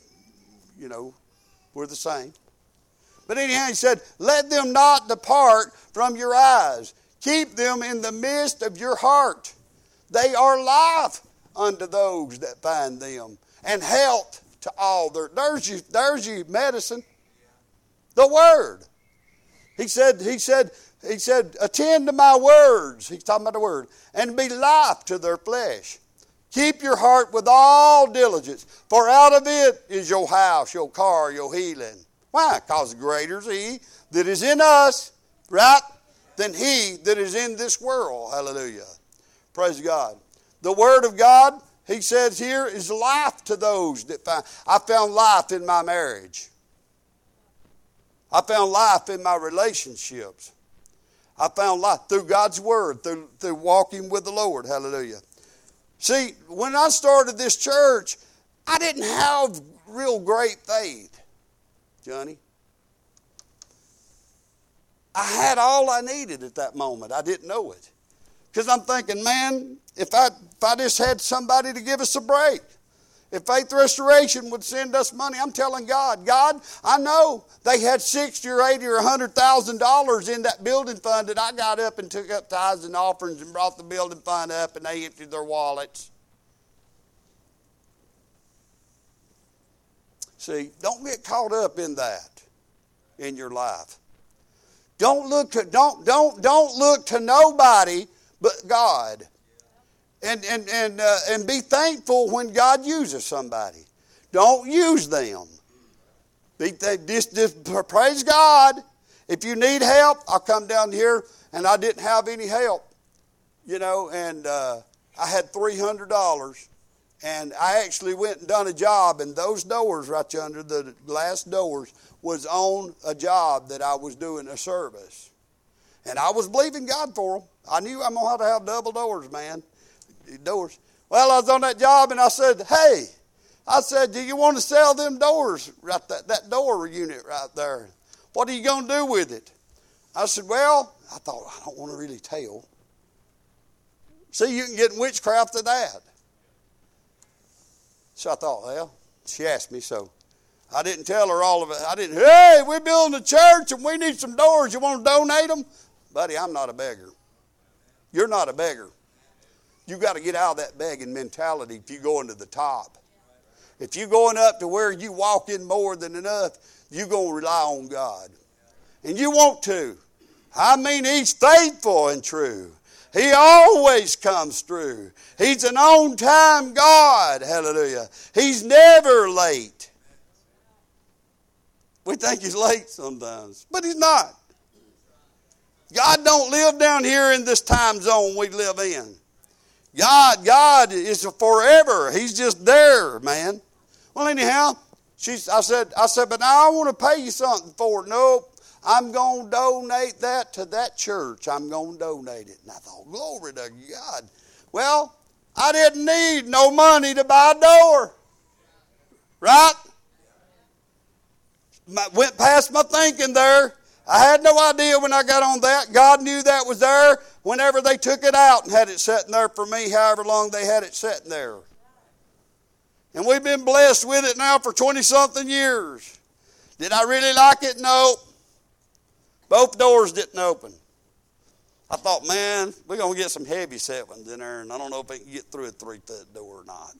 we're the same. But anyhow, He said, let them not depart from your eyes. Keep them in the midst of your heart. They are life unto those that find them, and health to all. There's your medicine. The Word. He said, attend to my words. He's talking about the Word. And be life to their flesh. Keep your heart with all diligence, for out of it is your house, your car, your healing. Why? Because greater is He that is in us right, than he that is in this world. Hallelujah. Praise God. The Word of God, he says here, is life to those that find. I found life in my marriage. I found life in my relationships. I found life through God's Word, through walking with the Lord. Hallelujah. See, when I started this church, I didn't have real great faith, Johnny. I had all I needed at that moment. I didn't know it. Because I'm thinking, man, if I just had somebody to give us a break, if Faith Restoration would send us money, I'm telling God, I know they had $60 or $80 or $100,000 in that building fund that I got up and took up tithes and offerings and brought the building fund up and they emptied their wallets. See, don't get caught up in that in your life. Don't look to nobody but God. And be thankful when God uses somebody. Don't use them. Just praise God. If you need help, I'll come down here, and I didn't have any help, and I had $300, and I actually went and done a job, and those doors right yonder, the last doors, was on a job that I was doing a service. And I was believing God for them. I knew I'm going to have double doors, man. Doors. Well, I was on that job and I said, hey, do you want to sell them doors, right, that door unit right there? What are you going to do with it? I said, well, I thought, I don't want to really tell. See, you can get in witchcraft of that. So I thought, well, she asked me, so I didn't tell her all of it. Hey, we're building a church and we need some doors. You want to donate them? Buddy, I'm not a beggar. You're not a beggar. You got to get out of that begging mentality if you're going to the top. If you're going up to where you walk in more than enough, you're going to rely on God. And you want to. I mean, He's faithful and true. He always comes through. He's an on-time God. Hallelujah. He's never late. We think He's late sometimes, but He's not. God don't live down here in this time zone we live in. God is forever. He's just there, man. Well, anyhow, I said, but now I want to pay you something for it. Nope, I'm going to donate that to that church. I'm going to donate it. And I thought, glory to God. Well, I didn't need no money to buy a door. Right? Went past my thinking there. I had no idea when I got on that. God knew that was there whenever they took it out and had it sitting there for me, however long they had it sitting there. And we've been blessed with it now for 20-something years. Did I really like it? No. Both doors didn't open. I thought, man, we're going to get some heavy sevens in there, and I don't know if we can get through a 3-foot door or not.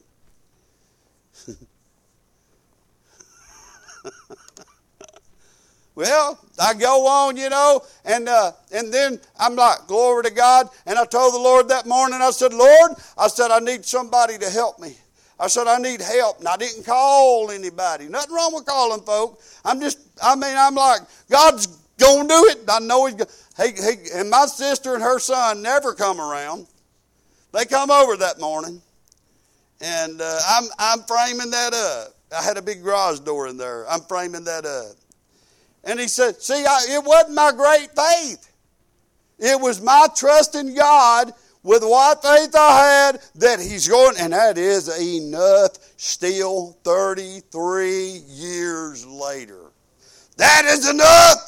Well, I go on, and then I'm like, glory to God. And I told the Lord that morning, I said, Lord, I need somebody to help me. I said, I need help. And I didn't call anybody. Nothing wrong with calling folk. I'm like, God's going to do it. I know He's going to. And my sister and her son never come around. They come over that morning. And I'm framing that up. I had a big garage door in there. I'm framing that up. And he said, see, it wasn't my great faith. It was my trust in God with what faith I had that He's going, and that is enough still 33 years later. That is enough.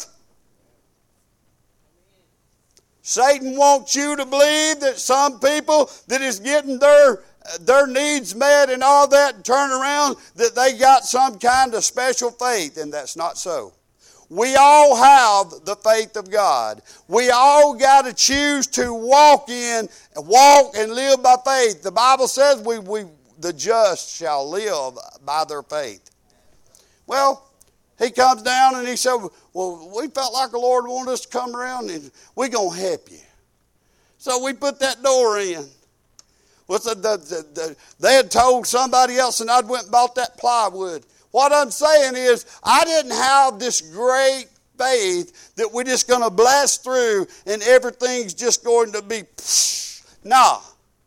Satan wants you to believe that some people that is getting their needs met and all that and turn around, that they got some kind of special faith, and that's not so. We all have the faith of God. We all got to choose to walk and live by faith. The Bible says the just shall live by their faith. Well, he comes down and he said, well, we felt like the Lord wanted us to come around and we're going to help you. So we put that door in. Well, they had told somebody else and I'd went and bought that plywood. What I'm saying is, I didn't have this great faith that we're just going to blast through and everything's just going to be, nah.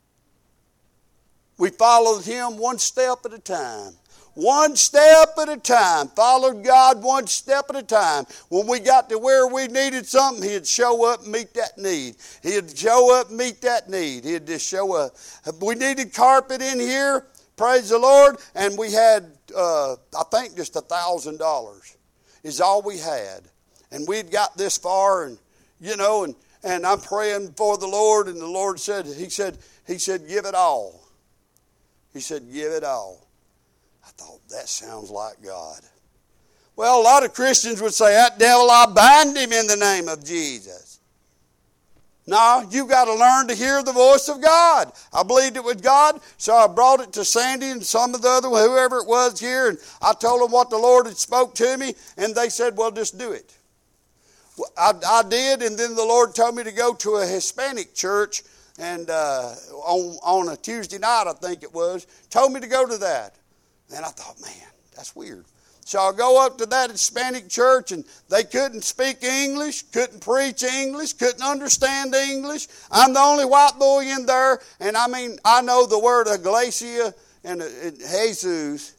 We followed him one step at a time. One step at a time. Followed God one step at a time. When we got to where we needed something, he'd show up and meet that need. He'd show up and meet that need. He'd just show up. We needed carpet in here, praise the Lord, and we had, I think, just $1,000 is all we had. And we'd got this far, and and I'm praying for the Lord, and the Lord said, He said, give it all. He said, give it all. I thought, that sounds like God. Well, a lot of Christians would say, that devil, I bind him in the name of Jesus. No, you've got to learn to hear the voice of God. I believed it was God, so I brought it to Sandy and some of the other, whoever it was here, and I told them what the Lord had spoke to me, and they said, well, just do it. I did, and then the Lord told me to go to a Hispanic church, and on a Tuesday night, I think it was, told me to go to that. And I thought, man, that's weird. So I go up to that Hispanic church, and they couldn't speak English, couldn't preach English, couldn't understand English. I'm the only white boy in there, and I know the word Iglesia and Jesus,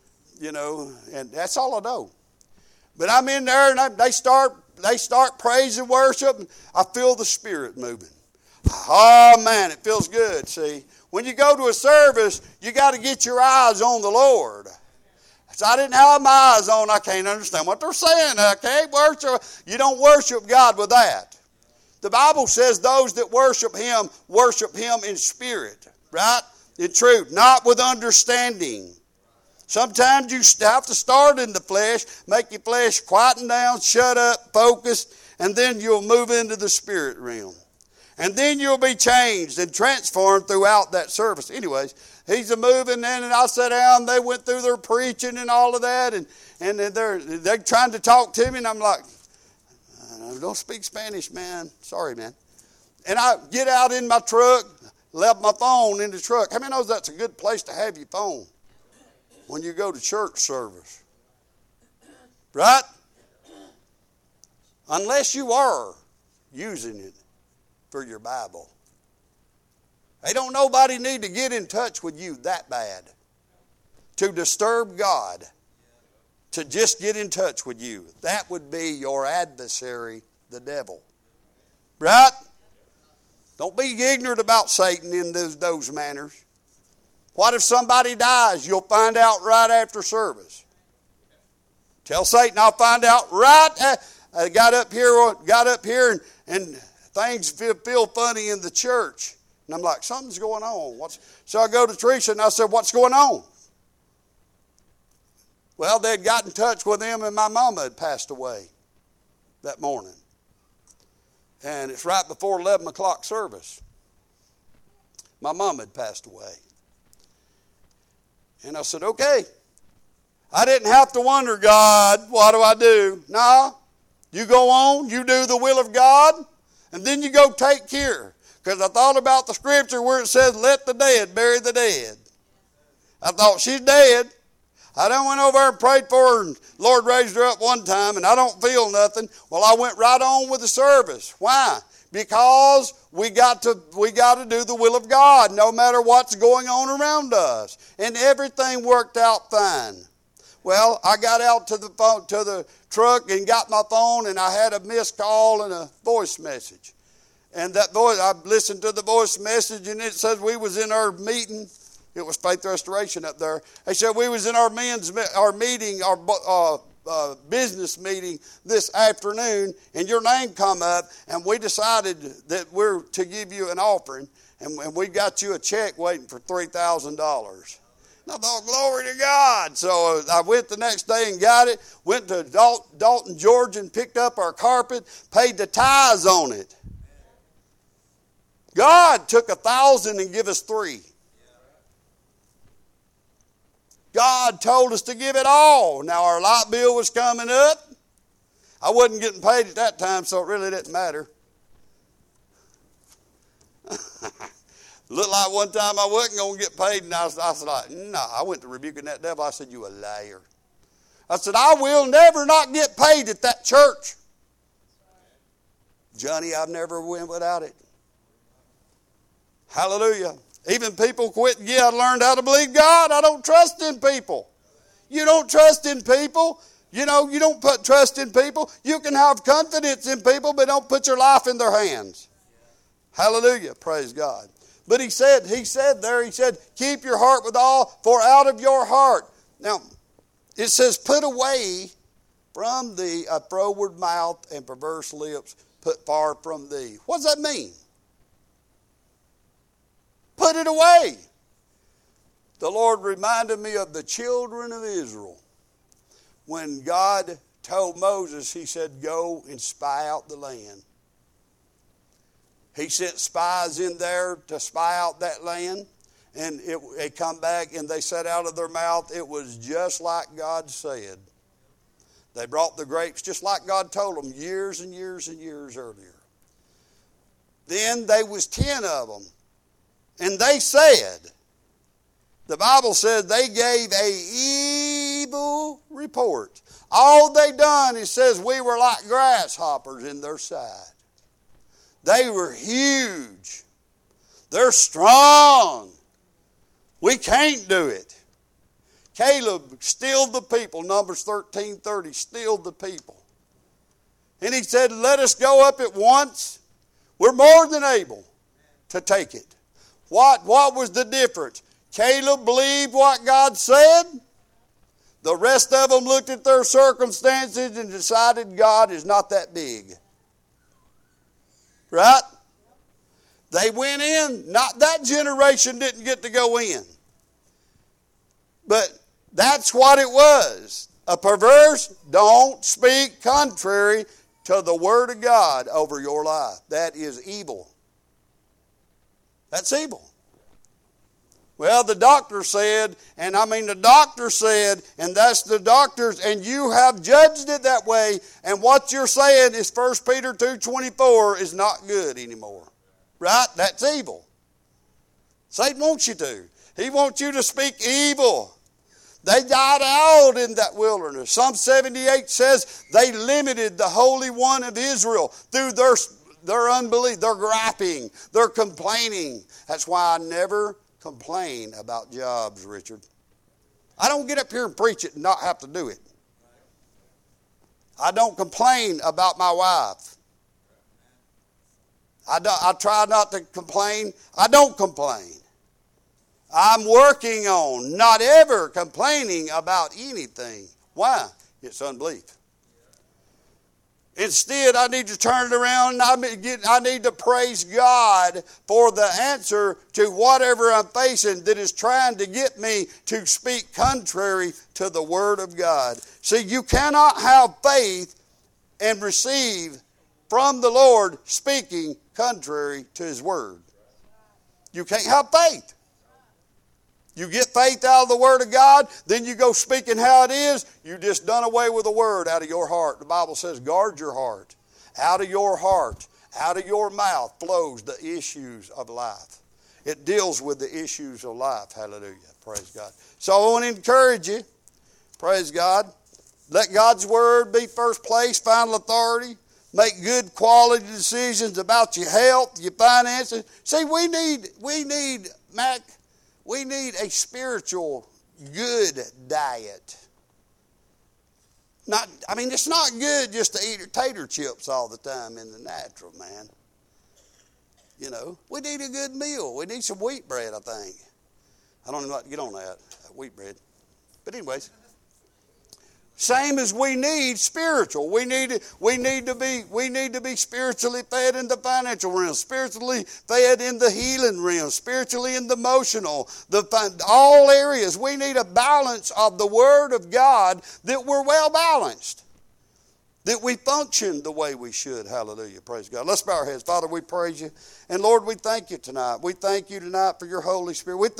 and that's all I know. But I'm in there, and they start praise and worship, and I feel the Spirit moving. Oh, man, it feels good, see. When you go to a service, you got to get your eyes on the Lord. So I didn't have my eyes on, I can't understand what they're saying. I can't worship. You don't worship God with that. The Bible says those that worship Him in spirit, right? In truth, not with understanding. Sometimes you have to start in the flesh, make your flesh quieten down, shut up, focus, and then you'll move into the spirit realm. And then you'll be changed and transformed throughout that service. Anyways, he's a moving, and I sat down. They went through their preaching and all of that, and they're trying to talk to me, and I'm like, I don't speak Spanish, man. Sorry, man. And I get out in my truck, left my phone in the truck. How many knows that's a good place to have your phone when you go to church service? Right? Unless you are using it for your Bible. They don't nobody need to get in touch with you that bad to disturb God, to just get in touch with you. That would be your adversary, the devil. Right? Don't be ignorant about Satan in those manners. What if somebody dies? You'll find out right after service. Tell Satan, I'll find out right. I got up here and things feel funny in the church. And I'm like, something's going on. So I go to Teresa and I said, what's going on? Well, they'd got in touch with them, and my mama had passed away that morning. And it's right before 11 o'clock service. My mama had passed away. And I said, okay. I didn't have to wonder, God, what do I do? No. You go on, you do the will of God, and then you go take care. Because I thought about the scripture where it says, let the dead bury the dead. I thought, she's dead. I done went over and prayed for her, and the Lord raised her up one time, and I don't feel nothing. Well, I went right on with the service. Why? Because we got to do the will of God, no matter what's going on around us. And everything worked out fine. Well, I got out to the truck and got my phone, and I had a missed call and a voice message. And that voice, I listened to the voice message, and it says we was in our meeting. It was Faith Restoration up there. They said we was in our business meeting this afternoon, and your name come up, and we decided that we're to give you an offering, and we got you a check waiting for $3,000. And I thought, glory to God. So I went the next day and got it, went to Dalton, Georgia, and picked up our carpet, paid the tithes on it. God took 1,000 and give us 3. God told us to give it all. Now our light bill was coming up. I wasn't getting paid at that time, so it really didn't matter. Looked like one time I wasn't going to get paid, and I was like, no. I went to rebuking that devil. I said, you a liar. I said, I will never not get paid at that church. Johnny, I've never went without it. Hallelujah. Even people quit. Yeah, I learned how to believe God. I don't trust in people. You don't trust in people. You know, you don't put trust in people. You can have confidence in people, but don't put your life in their hands. Hallelujah. Praise God. But he said, keep your heart with all, for out of your heart. Now, it says, put away from thee a froward mouth and perverse lips, put far from thee. What does that mean? Put it away. The Lord reminded me of the children of Israel. When God told Moses, he said, go and spy out the land. He sent spies in there to spy out that land. And they come back and they said out of their mouth, it was just like God said. They brought the grapes just like God told them years and years and years earlier. Then there was 10 of them. And they said, the Bible said they gave a evil report. All they done, it says, we were like grasshoppers in their sight. They were huge. They're strong. We can't do it. Caleb stilled the people. Numbers 13:30, stilled the people. And he said, let us go up at once. We're more than able to take it. What was the difference? Caleb believed what God said. The rest of them looked at their circumstances and decided God is not that big. Right? They went in. Not that generation didn't get to go in. But that's what it was. A perverse, don't speak contrary to the word of God over your life. That is evil. That's evil. Well, the doctor said, and that's the doctors, and you have judged it that way, and what you're saying is 1 Peter 2:24 is not good anymore. Right? That's evil. Satan wants you to. He wants you to speak evil. They died out in that wilderness. Psalm 78 says they limited the Holy One of Israel through their unbelief, their griping, their complaining. That's why I never complain about jobs, Richard. I don't get up here and preach it and not have to do it. I don't complain about my wife. I try not to complain. I don't complain. I'm working on not ever complaining about anything. Why? It's unbelief. Instead, I need to turn it around and I need to praise God for the answer to whatever I'm facing that is trying to get me to speak contrary to the Word of God. See, you cannot have faith and receive from the Lord speaking contrary to His Word. You can't have faith. You get faith out of the Word of God, then you go speaking how it is, you just done away with the Word out of your heart. The Bible says, guard your heart. Out of your heart, out of your mouth flows the issues of life. It deals with the issues of life. Hallelujah. Praise God. So I want to encourage you. Praise God. Let God's Word be first place, final authority. Make good quality decisions about your health, your finances. See, we need a spiritual good diet. It's not good just to eat tater chips all the time in the natural, man. You know, we need a good meal. We need some wheat bread, I think. I don't know how to get on that wheat bread. But anyways, same as we need spiritual. We need to be spiritually fed in the financial realm, spiritually fed in the healing realm, spiritually in the emotional, all areas. We need a balance of the Word of God that we're well balanced, that we function the way we should. Hallelujah. Praise God. Let's bow our heads. Father, we praise you. And Lord, we thank you tonight. We thank you tonight for your Holy Spirit.